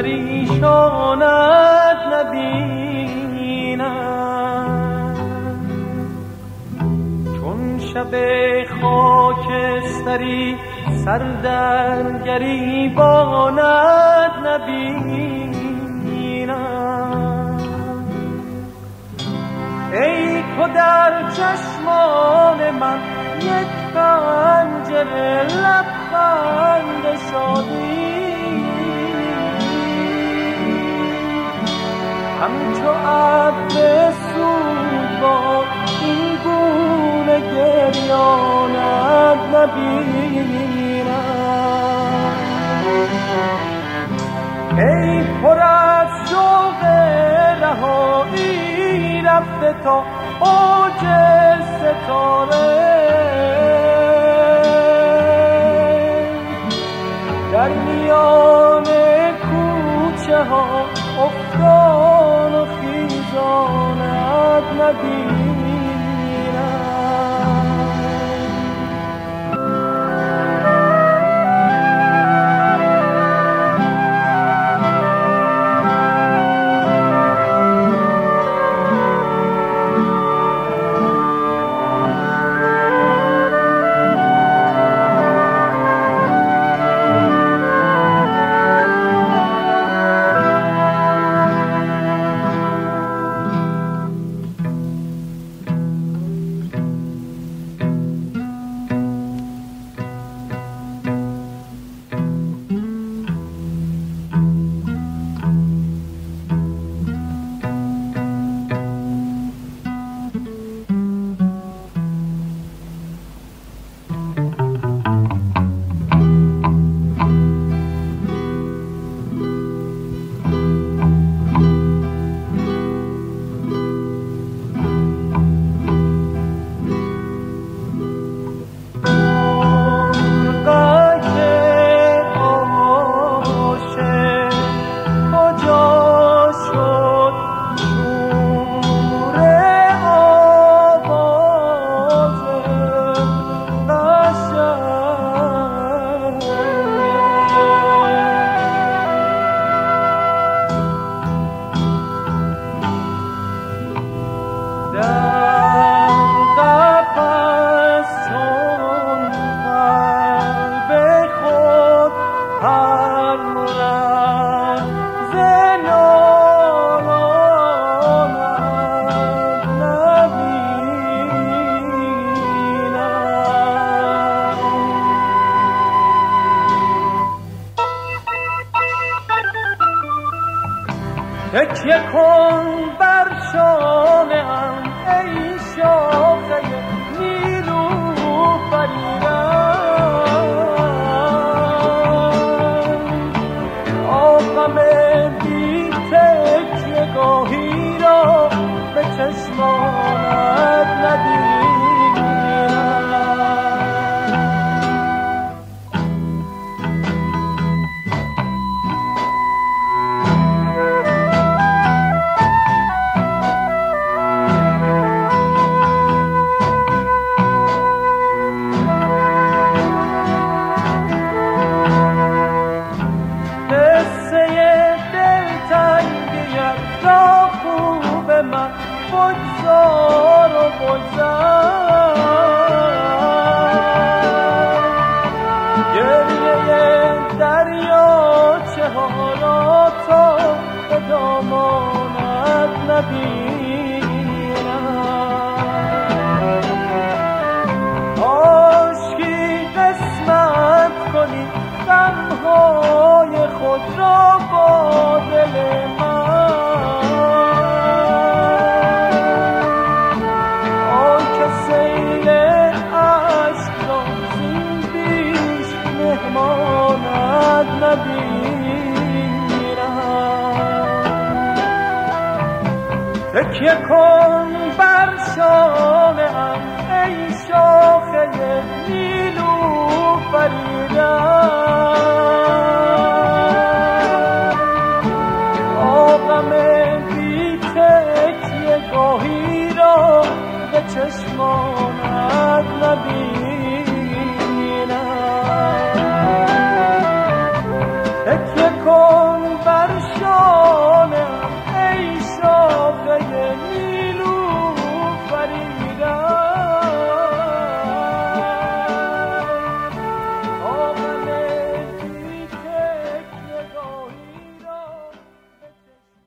پریشانت نبینم، چون شب خاکستری سر در گریبانت نبینم. ای تو در چشمان من یک پنجره لبخند شادی، همچو ابر سود با این گونه گریانت نبینم. ای پر از شوق رهایی رفته تا اوج ستاره، در میان کوچه ها افتان و خیزانت نبینم. تکیه کن بر شانه‌ام ای شاخه نیلوفریدم، آغم بی تکیه گاهی را به چشمانت ندیدم. بگذار و بگذر گریه دریاچه ها را تا به دامانت نبینم. عاشقی قسمت کنی غمهای خود را با دل من، تکیه کن بر شانه‌ام ای شاخه نیلوفریدم،